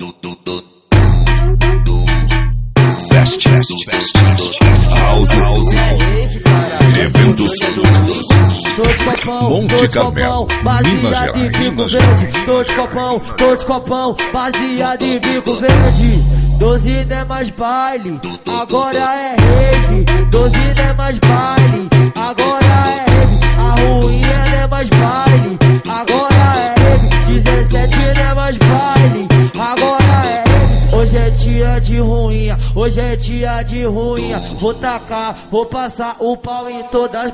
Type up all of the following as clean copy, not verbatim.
Fest House Eventos Monte Carmelo, Minas Gerais. Tô de copão, baseado em bico verde. 12 não é mais baile, agora é rave. 12 não é mais baile, agora é rave. A ruinha não é mais baile, agora é rave. 17 não é mais baile, agora é rave. Hoje é dia de ruinha, hoje é dia de ruinha. Vou tacar, vou passar o pau em todas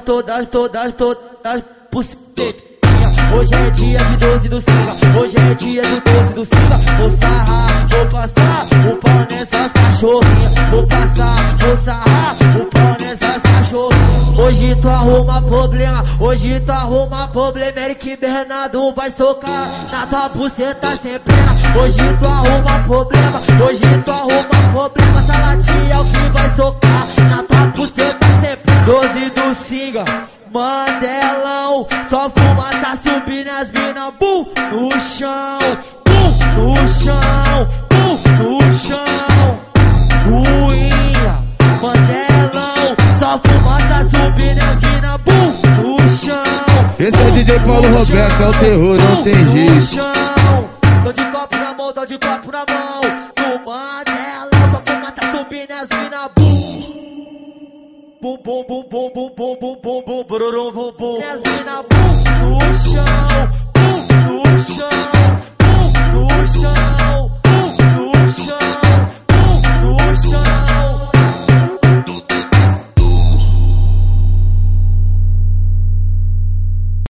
bucetas. Hoje é dia de 12 do Singa, hoje é dia do 12 do Singa. Vou sarrar, vou passar o pau nessas cachorrinhas. Vou passar, vou sarrar o pau nessas cachorrinhas. Hoje tu arruma problema, hoje tu arruma problema. Eric Bernardo vai socar na tua buceta sem pena. Hoje tu arruma problema, hoje tu arruma problema. Salatinha é o que vai socar na tua buceta sem pena. 12 do Singa, Mandelão, só fumaça subindo as mina, bum, no chão, bum, no chão, bum, no chão. Ruinha, Mandelão, só fumaça subindo as mina, bum, no chão. Esse é o DJ Paulo Roberto, é o terror, não tem jeito. Tô de copo na mão, tô de copo na mão. No Mandelão, só fumaça subindo as mina, bum. Bum bum bum bum bum bum bum bum bum bum bum bum bum. As mina bum no chão.